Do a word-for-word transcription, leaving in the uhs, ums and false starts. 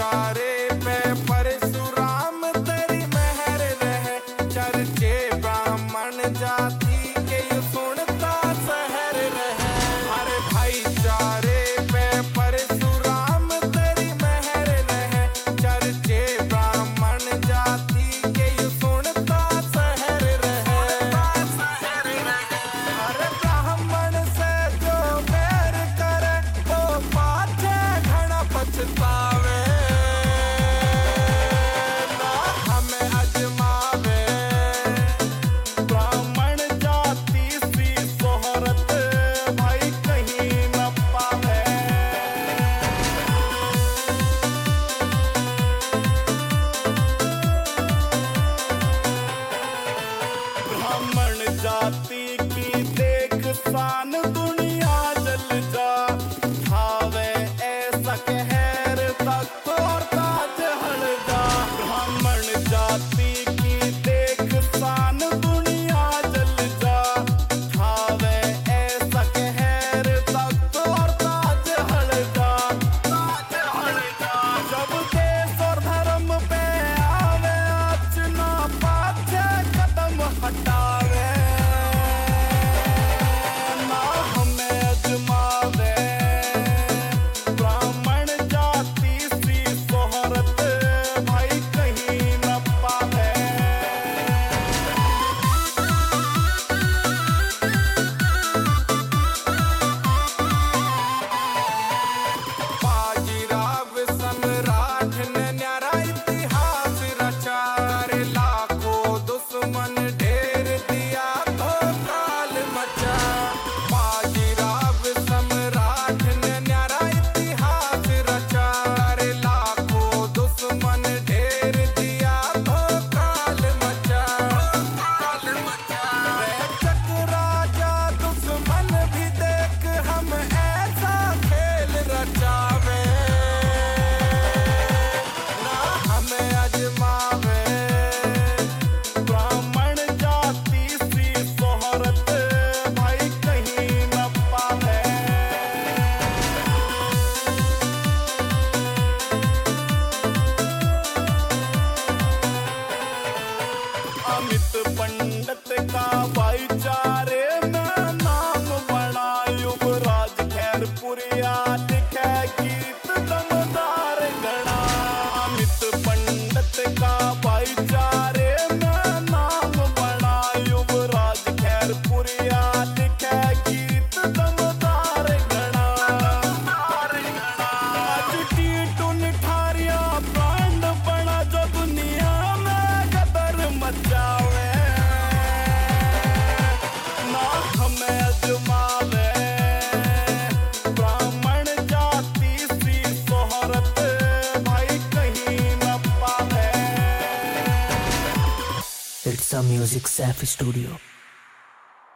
भाईचारे पे परशुराम तेरी मेहर रहे, चर्चे ब्राह्मण जाति के यू सुनता शहर रहे। अरे भाईचारे पे परशुराम तेरी मेहर रहे, चर्चे ब्राह्मण जाति के यू सुनता शहर रहे। अरे ब्राह्मण से जो बैर करे वो पाछे घना पछतावे, ना हमें अजमावे। ब्राह्मण जाति सी शोहरत भाई कहीं न पावे। ब्राह्मण जाति की देख शान दुनिया जल जा, खावे ऐसा कहर तक और ताज हल जा। ब्राह्मण जाति की देख शान दुनिया जल जा, खावे ऐसा कहर तक और ताज हल जा। ताज हल जा जब देश और धर्म पे आवे, अर्चना पाछे कदम हटावे, ना हमें अजमावे। ब्राह्मण जाति सी शोहरत भाई कहीं न पावे। बाजीराव सम्राट ने न्यारा इतिहास रचा, अरे लाखों दुश्मन ढेर दिया तो काल मचा। बाजीराव सम्राट ने न्यारा इतिहास रचा, अरे लाखों दुश्मन ढेर दिया तो काल मचा। काल मचा रे राजा दुश्मन भी देख हम ऐसा खेल रचावे, ना हमें अजमावे। ब्राह्मण जाति सी शोहरत भाई कहीं न पावे। अमित पंडित का भाईचारे में नाम बना, युवराज खैरपुरिया लिखे गीत दमदार गणा। अमित पंडित का भाईचारे में नाम बना, युवराज खैरपुरिया लिखे गीत दमदार गणा। आज टीटू निठारिया ब्रांड बना जो दुनिया में गदर मचावे, ना हमें अजमावे। ब्राह्मण जाति सी शोहरत भाई कहीं न पावे। It's a Music Safe Studio.